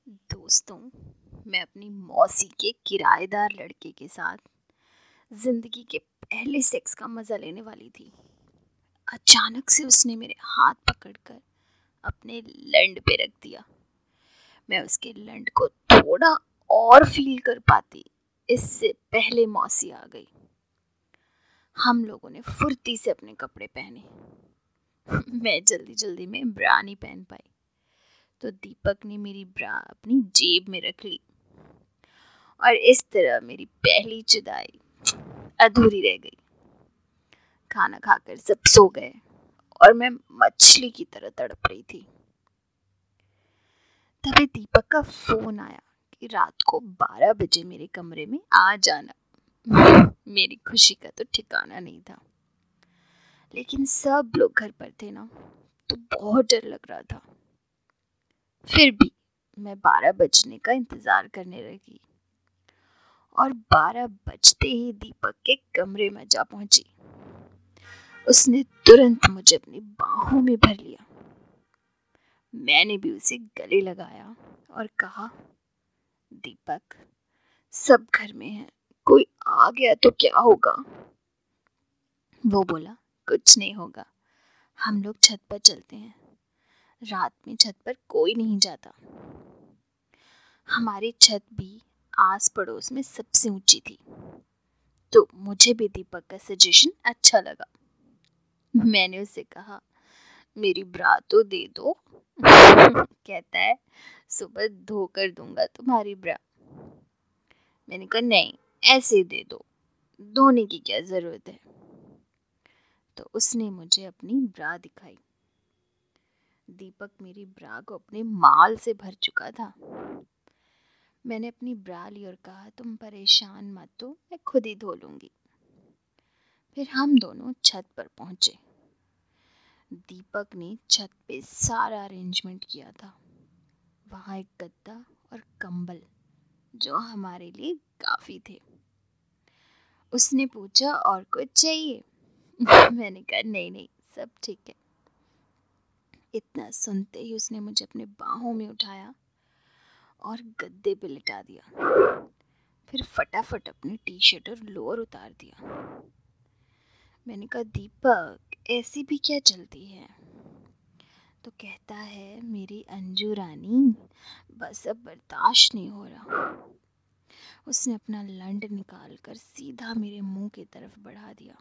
दोस्तों, मैं अपनी मौसी के किराएदार लड़के के साथ जिंदगी के पहले सेक्स का मजा लेने वाली थी। अचानक से उसने मेरे हाथ पकड़कर अपने लंड पे रख दिया। मैं उसके लंड को थोड़ा और फील कर पाती इससे पहले मौसी आ गई। हम लोगों ने फुर्ती से अपने कपड़े पहने। मैं जल्दी जल्दी में ब्रा नहीं पहन पाई तो दीपक ने मेरी ब्रा अपनी जेब में रख ली और इस तरह मेरी पहली जुदाई अधूरी रह गई। खाना खाकर सब सो गए और मैं मछली की तरह तड़प रही थी। तभी दीपक का फोन आया कि रात को 12 बजे मेरे कमरे में आ जाना। मेरी खुशी का तो ठिकाना नहीं था, लेकिन सब लोग घर पर थे ना, तो बहुत डर लग रहा था। फिर भी मैं 12 बजने का इंतजार करने लगी और 12 बजते ही दीपक के कमरे में जा पहुंची। उसने तुरंत मुझे अपनी बाहों में भर लिया। मैंने भी उसे गले लगाया और कहा, दीपक, सब घर में है, कोई आ गया तो क्या होगा? वो बोला, कुछ नहीं होगा, हम लोग छत पर चलते हैं। रात में छत पर कोई नहीं जाता। हमारी छत भी आस पड़ोस में सबसे ऊंची थी, तो मुझे भी दीपक का सजेशन अच्छा लगा। मैंने उससे कहा, मेरी ब्रा तो दे दो। कहता है, सुबह धोकर दूंगा तुम्हारी ब्रा। मैंने कहा, नहीं, ऐसे दे दो, धोने की क्या जरूरत है। तो उसने मुझे अपनी ब्रा दिखाई। दीपक मेरी ब्रा को अपने माल से भर चुका था। मैंने अपनी ब्रा ली और कहा, तुम परेशान मत हो, मैं खुद ही धो लूंगी। फिर हम दोनों छत पर पहुंचे। दीपक ने छत पे सारा अरेंजमेंट किया था। वहाँ एक गद्दा और कंबल जो हमारे लिए काफी थे। उसने पूछा, और कुछ चाहिए? मैंने कहा, नहीं नहीं, सब ठीक है। इतना सुनते ही उसने मुझे अपने बाहों में उठाया और गद्दे पे लिटा दिया। फिर फटाफट अपनी टी शर्ट और लोअर उतार दिया। मैंने कहा, दीपक, ऐसी भी क्या चलती है? तो कहता है, मेरी अंजू रानी, बस अब बर्दाश्त नहीं हो रहा। उसने अपना लंड निकालकर सीधा मेरे मुंह की तरफ बढ़ा दिया।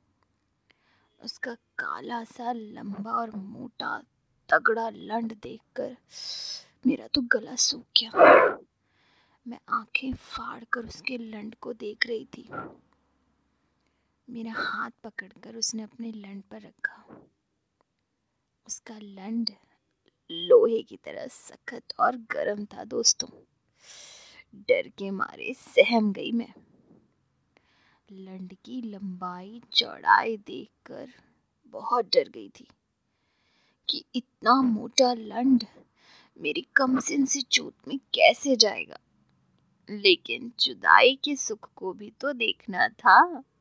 उसका काला सा लंबा और मोटा तगड़ा लंड देखकर मेरा तो गला सूख गया। मैं आंखें फाड़कर उसके लंड को देख रही थी। मेरा हाथ पकड़कर उसने अपने लंड पर रखा। उसका लंड लोहे की तरह सख्त और गर्म था। दोस्तों, डर के मारे सहम गई मैं। लंड की लंबाई चौड़ाई देखकर बहुत डर गई थी कि इतना मोटा लंड मेरी कमसिन सी चोट में कैसे जाएगा। लेकिन जुदाई के सुख को भी तो देखना था।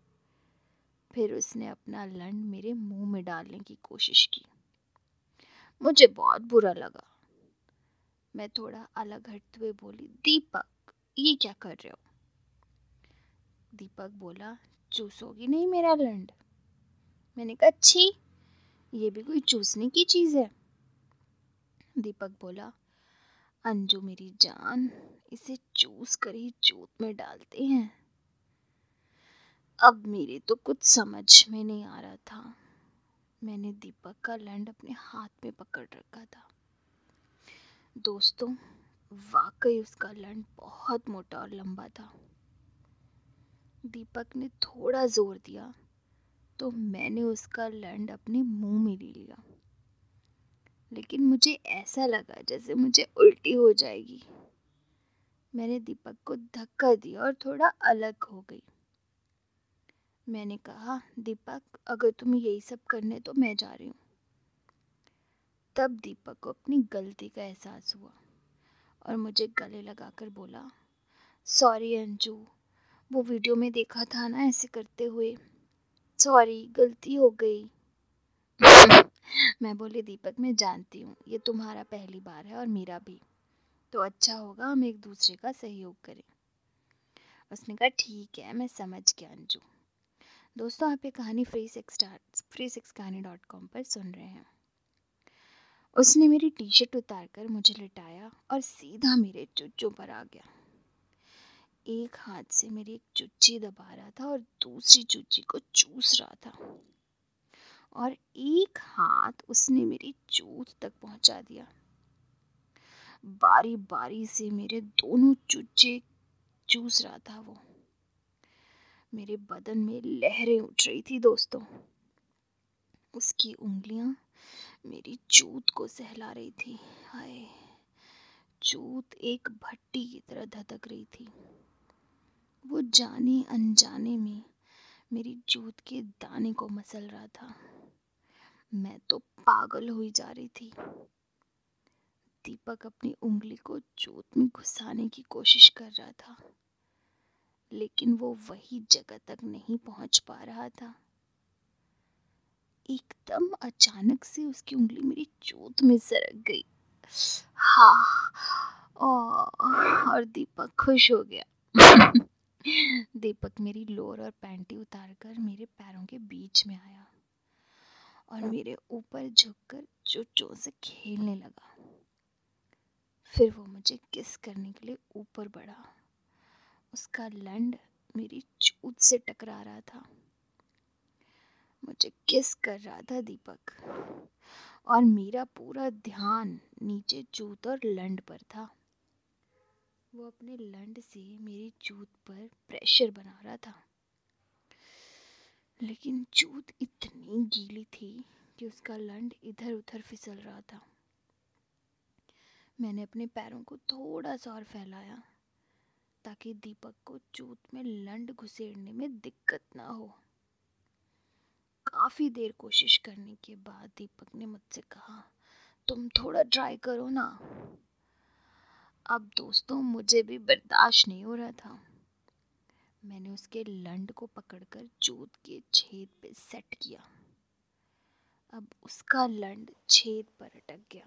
फिर उसने अपना लंड मेरे मुंह में डालने की कोशिश की। मुझे बहुत बुरा लगा। मैं थोड़ा अलग हटते हुए बोली, दीपक, ये क्या कर रहे हो? दीपक बोला, चूसोगी नहीं मेरा लंड? मैंने कहा, छी, ये भी कोई चूसने की चीज है? दीपक बोला, अंजू मेरी जान, इसे चूस कर ही चोट में डालते हैं। अब मेरे तो कुछ समझ में नहीं आ रहा था। मैंने दीपक का लंड अपने हाथ में पकड़ रखा था। दोस्तों, वाकई उसका लंड बहुत मोटा और लंबा था। दीपक ने थोड़ा जोर दिया तो मैंने उसका लंड अपने मुंह में ले लिया। लेकिन मुझे ऐसा लगा जैसे मुझे उल्टी हो जाएगी। मैंने दीपक को धक्का दिया और थोड़ा अलग हो गई। मैंने कहा, दीपक, अगर तुम यही सब करने तो मैं जा रही हूँ। तब दीपक को अपनी गलती का एहसास हुआ और मुझे गले लगाकर बोला, सॉरी अंजू, वो वीडियो में देखा था ना ऐसे करते हुए, सॉरी, गलती हो गई। मैं बोली, दीपक, मैं जानती हूँ ये तुम्हारा पहली बार है और मेरा भी, तो अच्छा होगा हम एक दूसरे का सहयोग करें। उसने कहा ठीक है, मैं समझ गया अंजू। दोस्तों, आप ये कहानी freesexkahani.com पर सुन रहे हैं। उसने मेरी टी शर्ट उतार कर मुझे लिटाया और सीधा मेरे चुच्चों पर आ गया। एक हाथ से मेरी एक चुच्ची दबा रहा था और दूसरी चुच्ची को चूस रहा था, और एक हाथ उसने मेरी चोट तक पहुंचा दिया। बारी बारी से मेरे दोनों चुच्चे चूस रहा था वो। मेरे बदन में लहरें उठ रही थी दोस्तों। उसकी उंगलियां मेरी चोट को सहला रही थी। हाय, चोट एक भट्टी की तरह धधक रही थी। वो जाने अनजाने में मेरी चोट के दाने को मसल रहा था। मैं तो पागल हुई जा रही थी। दीपक अपनी उंगली को चोट में घुसाने की कोशिश कर रहा था, लेकिन वो वही जगह तक नहीं पहुंच पा रहा था। एकदम अचानक से उसकी उंगली मेरी चोट में सरक गई। हाँ, और दीपक खुश हो गया। दीपक मेरी लोअर और पैंटी उतारकर मेरे पैरों के बीच में आया और मेरे ऊपर झुककर चुच्चों से खेलने लगा। फिर वो मुझे किस करने के लिए ऊपर बढ़ा। उसका लंड मेरी चोट से टकरा रहा था। मुझे किस कर रहा था दीपक, और मेरा पूरा ध्यान नीचे चोट और लंड पर था। वो अपने लंड से मेरी चोट पर प्रेशर बना रहा था, लेकिन चोट इतनी गीली थी कि उसका लंड इधर उधर फिसल रहा था। मैंने अपने पैरों को थोड़ा सा और फैलाया ताकि दीपक को चोट में लंड घुसेड़ने में दिक्कत ना हो। काफी देर कोशिश करने के बाद दीपक ने मुझसे कहा, तुम थोड़ा ट्राई करो ना। अब दोस्तों, मुझे भी बर्दाश्त नहीं हो रहा था। मैंने उसके लंड को पकड़कर चोट के छेद पे सेट किया। अब उसका लंड छेद पर अटक गया।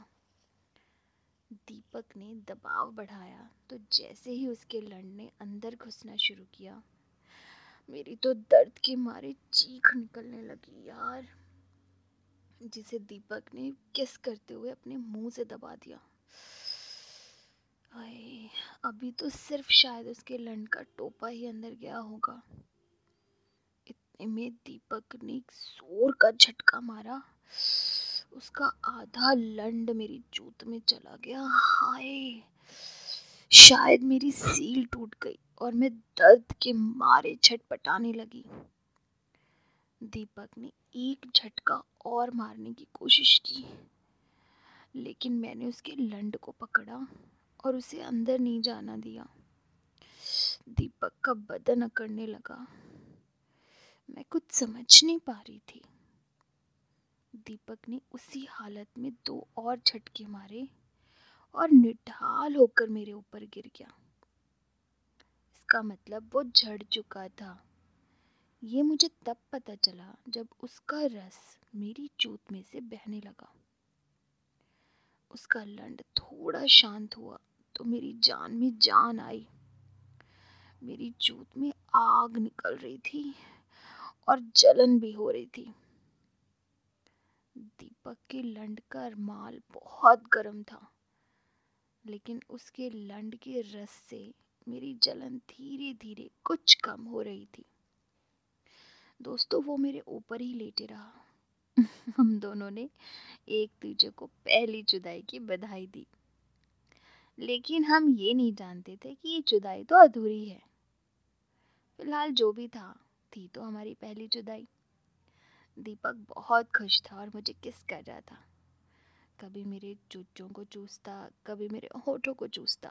दीपक ने दबाव बढ़ाया तो जैसे ही उसके लंड ने अंदर घुसना शुरू किया, मेरी तो दर्द के मारे चीख निकलने लगी यार, जिसे दीपक ने किस करते हुए अपने मुंह से दबा दिया। आए, अभी तो सिर्फ शायद उसके लंड का टोपा ही अंदर गया होगा। इतने में दीपक ने एक जोर का झटका मारा। उसका आधा लंड मेरी जूत में चला गया। हाय, शायद मेरी सील टूट गई और मैं दर्द के मारे छटपटाने लगी। दीपक ने एक झटका और मारने की कोशिश की, लेकिन मैंने उसके लंड को पकड़ा और उसे अंदर नहीं जाना दिया। दीपक का बदन अकड़ने लगा। मैं कुछ समझ नहीं पा रही थी। दीपक ने उसी हालत में 2 और झटके मारे और निढाल होकर मेरे ऊपर गिर गया। इसका मतलब वो झड़ चुका था। ये मुझे तब पता चला जब उसका रस मेरी चोट में से बहने लगा। उसका लंड थोड़ा शांत हुआ तो मेरी जान में जान आई। मेरी चोट में आग निकल रही थी और जलन भी हो रही थी। दीपक के लंड का रुमाल बहुत गर्म था, लेकिन उसके लंड के रस से मेरी जलन धीरे धीरे कुछ कम हो रही थी। दोस्तों, वो मेरे ऊपर ही लेटे रहा। हम दोनों ने एक दूसरे को पहली जुदाई की बधाई दी, लेकिन हम ये नहीं जानते थे कि ये जुदाई तो अधूरी है। फिलहाल जो भी था, थी तो हमारी पहली जुदाई। दीपक बहुत खुश था और मुझे किस कर रहा था। कभी मेरे चूचों को चूसता, कभी मेरे होठों को चूसता।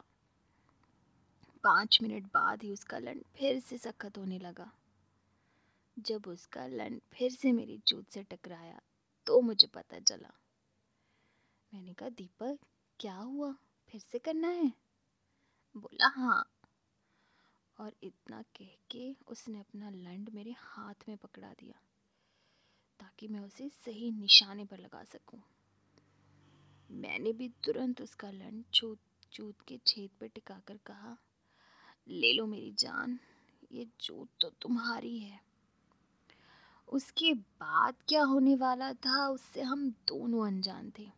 5 मिनट बाद ही उसका लंड फिर से सख्त होने लगा। जब उसका लंड फिर से मेरी चोट से टकराया तो मुझे पता चला। मैंने कहा, दीपक क्या हुआ, फिर से करना है? बोला हाँ, और इतना कह के उसने अपना लंड मेरे हाथ में पकड़ा दिया ताकि मैं उसे सही निशाने पर लगा सकूं। मैंने भी तुरंत उसका लंड चोट जूत के छेद पर टिकाकर कहा, ले लो मेरी जान, ये जूत तो तुम्हारी है। उसके बाद क्या होने वाला था उससे हम दोनों अनजान थे।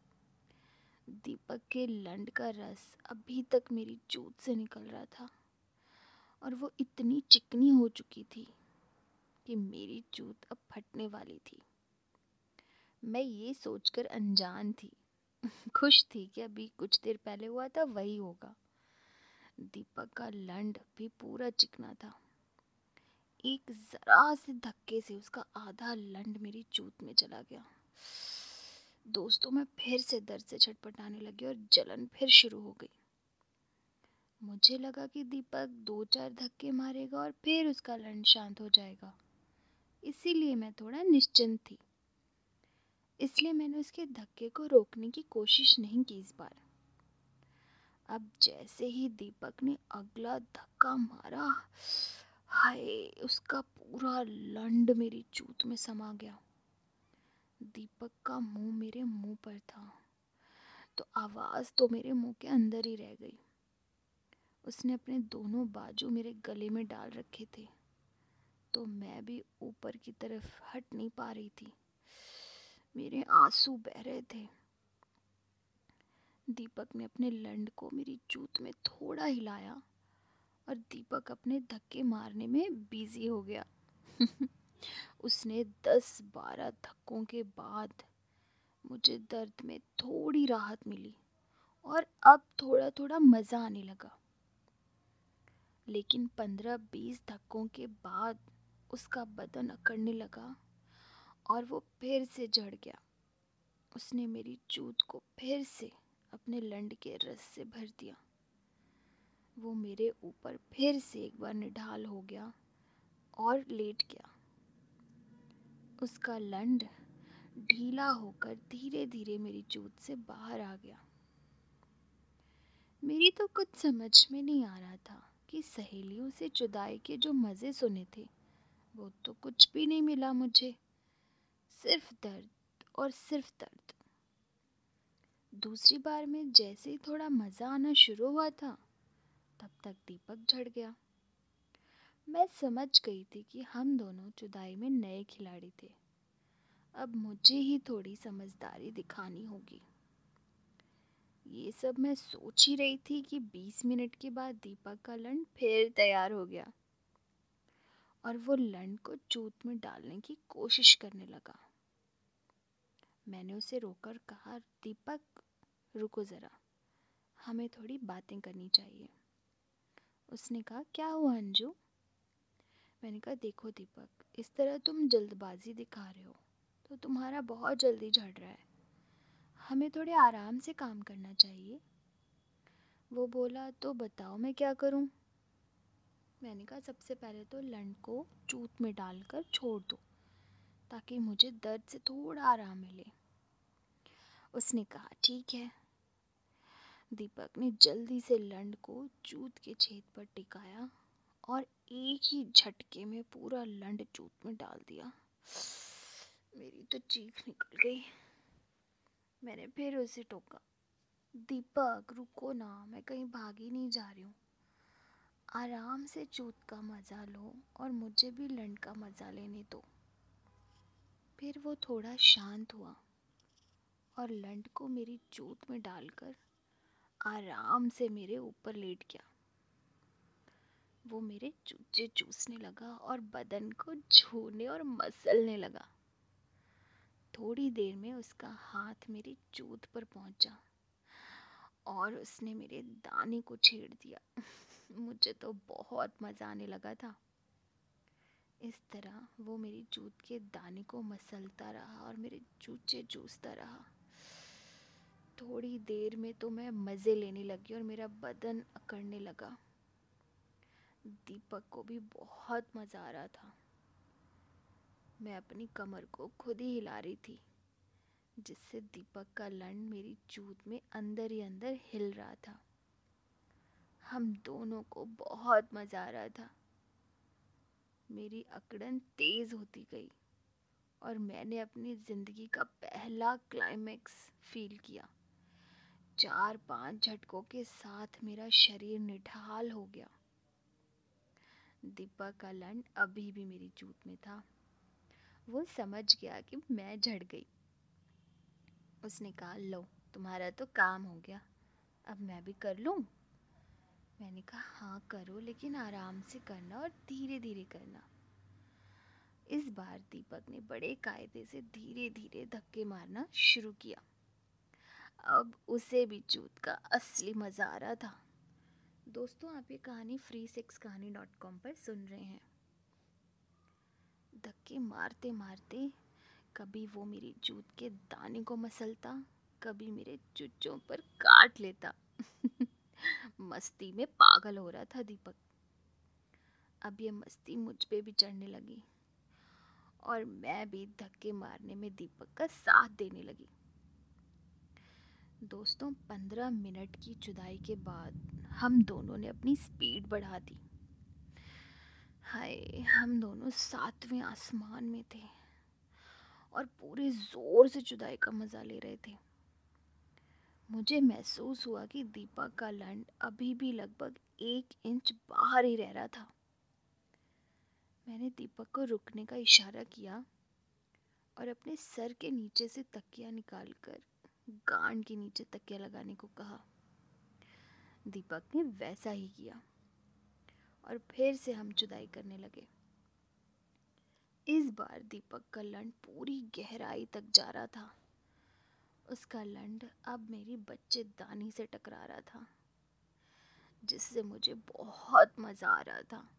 दीपक के लंड का रस अभी तक मेरी जूत से निकल रहा था और वो इतनी चिकनी हो चुकी थी कि मेरी जूत अब फटने वाली थी। मैं ये सोचकर अनजान थी, खुश थी कि अभी कुछ देर पहले हुआ था वही होगा। दीपक का लंड भी पूरा चिकना था। एक जरा से धक्के से उसका आधा लंड मेरी जूत में चला गया। दोस्तों, मैं फिर से दर्द से छटपटाने लगी और जलन फिर शुरू हो गई। मुझे लगा कि दीपक 2-4 धक्के मारेगा और फिर उसका लंड शांत हो जाएगा, इसीलिए मैं थोड़ा निश्चिंत थी। इसलिए मैंने उसके धक्के को रोकने की कोशिश नहीं की इस बार। अब जैसे ही दीपक ने अगला धक्का मारा, हाय, उसका पूरा लंड मेरी जूत में समा गया। दीपक का मुंह मेरे मुंह पर था, तो आवाज तो मेरे मुंह के अंदर ही रह गई। उसने अपने दोनों बाजू मेरे गले में डाल रखे थे, तो मैं भी ऊपर की तरफ हट नहीं पा रही थी। मेरे आंसू बह रहे थे। दीपक ने अपने लंड को मेरी जूत में थोड़ा हिलाया और दीपक अपने धक्के मारने में बिजी हो गया। उसने 10-12 धक्कों के बाद मुझे दर्द में थोड़ी राहत मिली और अब थोड़ा थोड़ा मज़ा आने लगा। लेकिन 15-20 धक्कों के बाद उसका बदन अकड़ने लगा और वो फिर से झड़ गया। उसने मेरी जूत को फिर से अपने लंड के रस से भर दिया। वो मेरे ऊपर फिर से एक बार निढाल हो गया और लेट गया। उसका लंड ढीला होकर धीरे धीरे मेरी जूत से बाहर आ गया। मेरी तो कुछ समझ में नहीं आ रहा था कि सहेलियों से जुदाई के जो मज़े सुने थे वो तो कुछ भी नहीं मिला मुझे, सिर्फ दर्द और सिर्फ दर्द। दूसरी बार में जैसे ही थोड़ा मज़ा आना शुरू हुआ था तब तक दीपक झड़ गया। मैं समझ गई थी कि हम दोनों जुदाई में नए खिलाड़ी थे। अब मुझे ही थोड़ी समझदारी दिखानी होगी। ये सब मैं सोच ही रही थी कि 20 मिनट के बाद दीपक का लंड फिर तैयार हो गया और वो लंड को जूत में डालने की कोशिश करने लगा। मैंने उसे रोककर कहा, दीपक रुको ज़रा, हमें थोड़ी बातें करनी चाहिए। उसने कहा, क्या हुआ अंजू? मैंने कहा, देखो दीपक, इस तरह तुम जल्दबाजी दिखा रहे हो तो तुम्हारा बहुत जल्दी झड़ रहा है। हमें थोड़े आराम से काम करना चाहिए। वो बोला, तो बताओ मैं क्या करूं? मैंने कहा, सबसे पहले तो लंड को जूत में डालकर छोड़ दो ताकि मुझे दर्द से थोड़ा आराम मिले। उसने कहा, ठीक है। दीपक ने जल्दी से लंड को जूत के छेद पर टिकाया और एक ही झटके में पूरा लंड जूत में डाल दिया। मेरी तो चीख निकल गई। मैंने फिर उसे टोका, दीपक रुको ना, मैं कहीं भागी नहीं जा रही हूँ। आराम से जूत का मज़ा लो और मुझे भी लंड का मज़ा लेने दो। फिर वो थोड़ा शांत हुआ और लंड को मेरी जूत में डालकर आराम से मेरे ऊपर लेट गया। वो मेरे चूचे चूसने लगा और बदन को छूने और मसलने लगा। थोड़ी देर में उसका हाथ मेरी जूत पर पहुंचा और उसने मेरे दाने को छेड़ दिया। मुझे तो बहुत मज़ा आने लगा था। इस तरह वो मेरी जूत के दाने को मसलता रहा और मेरे चूचे चूसता रहा। थोड़ी देर में तो मैं मज़े लेने लगी और मेरा बदन अकड़ने लगा। दीपक को भी बहुत मज़ा आ रहा था। मैं अपनी कमर को खुद ही हिला रही थी, जिससे दीपक का लंड मेरी जूत में अंदर ही अंदर हिल रहा था। हम दोनों को बहुत मज़ा आ रहा था। मेरी अकड़न तेज़ होती गई और मैंने अपनी ज़िंदगी का पहला क्लाइमेक्स फील किया। 4-5 झटकों के साथ मेरा शरीर निढाल हो गया। दीपक का लंड अभी भी मेरी जूत में था। वो समझ गया कि मैं झड़ गई। उसने कहा, लो तुम्हारा तो काम हो गया, अब मैं भी कर लूं? मैंने कहा, हाँ करो, लेकिन आराम से करना और धीरे धीरे करना। इस बार दीपक ने बड़े कायदे से धीरे धीरे धक्के मारना शुरू किया। अब उसे भी जूत का असली मजा आ रहा था। दोस्तों, आप ये कहानी freesexkahani.com पर सुन रहे हैं। धक्के मारते मारते कभी वो मेरी जूत के दाने को मसलता, कभी मेरे चुच्चों पर काट लेता। मस्ती में पागल हो रहा था दीपक। अब ये मस्ती मुझ पे भी चढ़ने लगी और मैं भी धक्के मारने में दीपक का साथ देने लगी। दोस्तों, 15 मिनट की जुदाई के बाद हम दोनों ने अपनी स्पीड बढ़ा दी। हाय, हम दोनों 7वें आसमान में थे और पूरे जोर से जुदाई का मजा ले रहे थे। मुझे महसूस हुआ कि दीपक का लंड अभी भी लगभग 1 इंच बाहर ही रह रहा था। मैंने दीपक को रुकने का इशारा किया और अपने सर के नीचे से तकिया निकालकर गांड के नीचे तकिया लगाने को कहा। दीपक ने वैसा ही किया और फिर से हम जुदाई करने लगे। इस बार दीपक का लंड पूरी गहराई तक जा रहा था। उसका लंड अब मेरी बच्चेदानी से टकरा रहा था, जिससे मुझे बहुत मजा आ रहा था।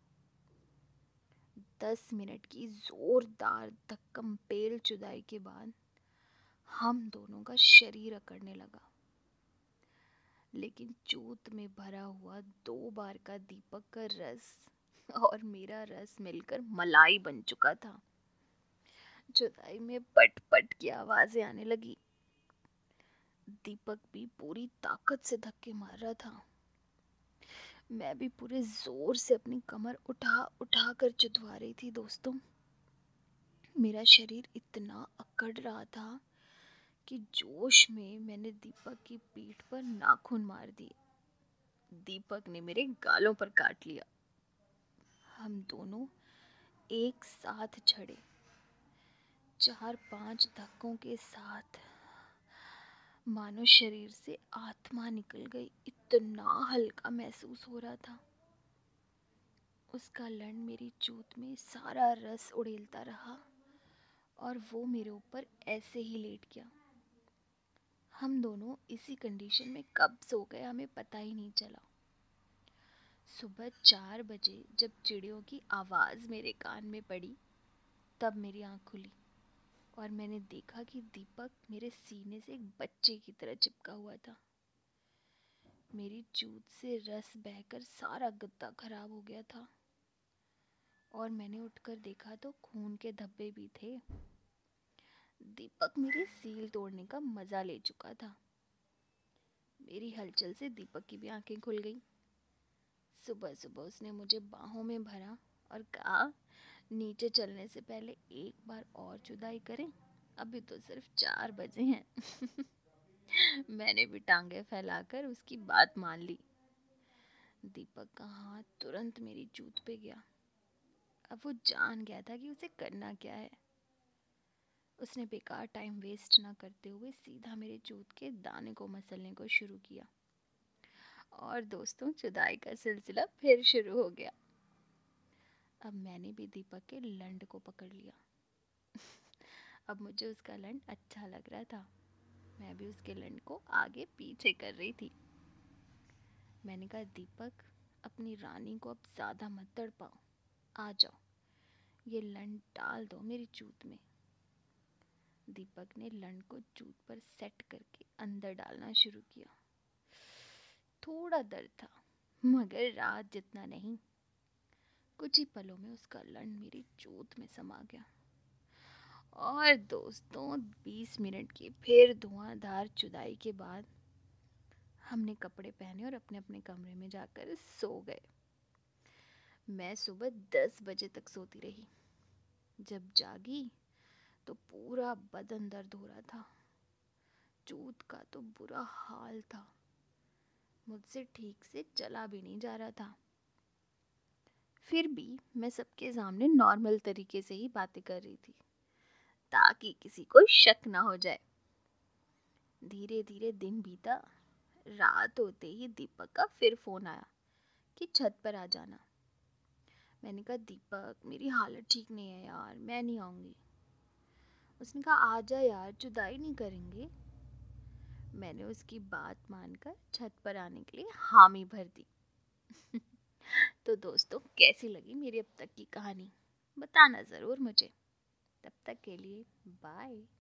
10 मिनट की जोरदार धक्कम-पेल जुदाई के बाद हम दोनों का शरीर अकड़ने लगा, लेकिन चूत में भरा हुआ 2 बार का दीपक का रस और मेरा रस मिलकर मलाई बन चुका था। जुदाई में पट पट की आवाजें आने लगी। दीपक भी पूरी ताकत से धक्के मार रहा था। मैं भी पूरे जोर से अपनी कमर उठा उठा कर जुदवा रही थी। दोस्तों, मेरा शरीर इतना अकड़ रहा था कि जोश में मैंने दीपक की पीठ पर नाखून मार दिए। दीपक ने मेरे गालों पर काट लिया। हम दोनों एक साथ झड़े। 4-5 धक्कों के साथ मानो शरीर से आत्मा निकल गई। इतना हल्का महसूस हो रहा था। उसका लंड मेरी चूत में सारा रस उड़ेलता रहा और वो मेरे ऊपर ऐसे ही लेट गया। हम दोनों इसी कंडीशन में कब सो गए हमें पता ही नहीं चला। सुबह 4 बजे जब चिड़ियों की आवाज़ मेरे कान में पड़ी, तब मेरी आँख खुली और मैंने देखा कि दीपक मेरे सीने से एक बच्चे की तरह चिपका हुआ था। मेरी चूत से रस बहकर सारा गद्दा खराब हो गया था और मैंने उठकर देखा तो खून के धब्बे भी थे। दीपक मेरी सील तोड़ने का मजा ले चुका था। मेरी हलचल से दीपक की भी आंखें खुल गई। सुबह सुबह उसने मुझे बाहों में भरा और कहा, नीचे चलने से पहले एक बार और जुदाई करें, अभी तो सिर्फ 4 बजे हैं। मैंने भी टांगे फैलाकर उसकी बात मान ली। दीपक का हाथ तुरंत मेरी जूत पे गया। अब वो जान गया था कि उसे करना क्या है। उसने बेकार टाइम वेस्ट ना करते हुए सीधा मेरे जूत के दाने को मसलने को शुरू किया और दोस्तों, जुदाई का सिलसिला फिर शुरू हो गया। अब मैंने भी दीपक के लंड को पकड़ लिया। अब मुझे उसका लंड अच्छा लग रहा था। मैं भी उसके लंड को आगे पीछे कर रही थी। मैंने कहा, दीपक, अपनी रानी को अब ज़्यादा मत तड़पाओ, आ जाओ, ये लंड डाल दो मेरी जूत में। दीपक ने लंड को जूत पर सेट करके अंदर डालना शुरू किया। थोड़ा दर्द था, मगर रात जितना नहीं। कुछ ही पलों में उसका लंड मेरी जूत में समा गया और दोस्तों, 20 मिनट की फिर धुआंधार जुदाई के बाद हमने कपड़े पहने और अपने अपने कमरे में जाकर सो गए। मैं सुबह 10 बजे तक सोती रही। जब जागी तो पूरा बदन दर्द हो रहा था। जूत का तो बुरा हाल था, मुझसे ठीक से चला भी नहीं जा रहा था। फिर भी मैं सबके सामने नॉर्मल तरीके से ही बातें कर रही थी ताकि किसी को शक ना हो जाए। धीरे धीरे दिन बीता। रात होते ही दीपक का फिर फोन आया कि छत पर आ जाना। मैंने कहा दीपक, मेरी हालत ठीक नहीं है यार, मैं नहीं आऊँगी। उसने कहा आजा यार, जुदाई नहीं करेंगे। मैंने उसकी बात मानकर छत पर आने के लिए हामी भर दी। तो दोस्तों, कैसी लगी मेरी अब तक की कहानी, बताना ज़रूर मुझे। तब तक के लिए बाय।